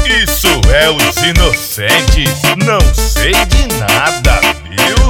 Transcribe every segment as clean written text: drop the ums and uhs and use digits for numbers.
Isso é os inocentes, não sei de nada, viu?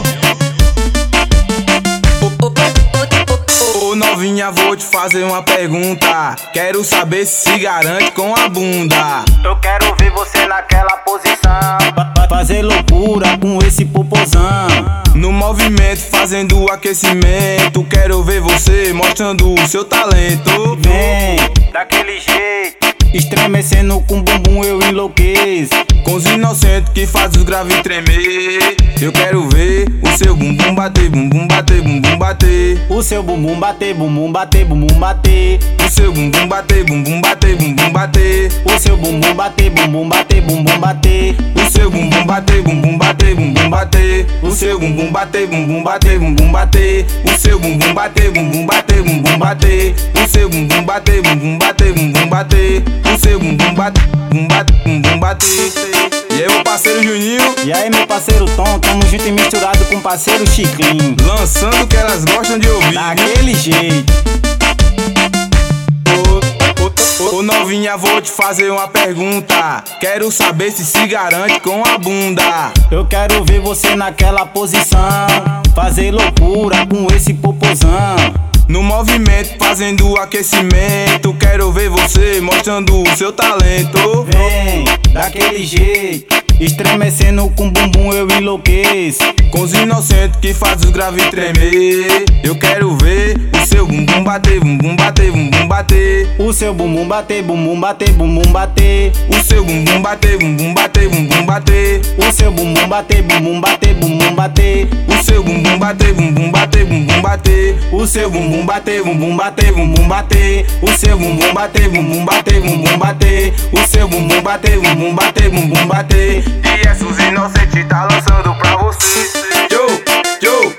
Ô novinha, vou te fazer uma pergunta. Quero saber se garante com a bunda. Eu quero ver você naquela posição, Fazer loucura com esse popozão. No movimento, fazendo o aquecimento. Quero ver você mostrando o seu talento. Vem, daquele jeito. estremecendo com bumbum eu enlouqueço. Com os inocentes que faz os graves tremer. Eu quero ver o seu bumbum bater, bumbum bater, bumbum bater. O seu bumbum bater, bumbum bater, bumbum bater. O seu bumbum bater, bumbum bater, bumbum bater. O seu bumbum bater, bumbum bater, bumbum bater. O seu bumbum bater, bumbum bater, bumbum bater. O seu bumbum bater, bumbum bater, bumbum bater. O seu bumbum bater, bumbum bater, bumbum bater. O seu bumbum bater, bumbum bater, bumbum bater. O seu bumbum bater, bumbum bater, bumbum bater. E aí, meu parceiro Juninho? E aí, meu parceiro Tom, tamo junto e misturado com o parceiro Chiclinho. Lançando o que elas gostam de ouvir. Daquele jeito. Ô novinha, vou te fazer uma pergunta. Quero saber se garante com a bunda. Eu quero ver você naquela posição, fazer loucura com esse popozão. No movimento, fazendo o aquecimento. Quero ver você mostrando o seu talento. Vem, daquele jeito, estremecendo com bumbum eu enlouqueço. Com os inocentes que faz os graves tremer. Eu quero ver o seu bumbum bater, bumbum bater, bumbum bater. O seu bumbum bater, bumbum bater, bumbum bater. O seu bumbum bater, bumbum bater, bumbum bater. O seu bumbum bater, bumbum bater, bumbum bater. O seu bumbum bater, bumbum bater, bumbum bater. O seu bumbum bater, bumbum bater, bumbum bater. O seu bumbum bater, bumbum bater, bumbum bater. O seu bumbum bater, bumbum bater, bumbum bater. E essas inocentes tá lançando pra você. Yo, yo.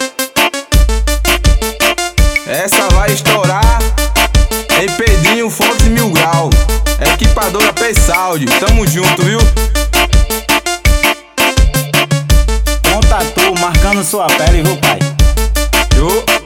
Essa vai estourar em Pedrinho Fox Mil Grau. Equipadora P-Sound. Tamo junto, viu? Com tatu marcando sua pele, viu, pai? Yo.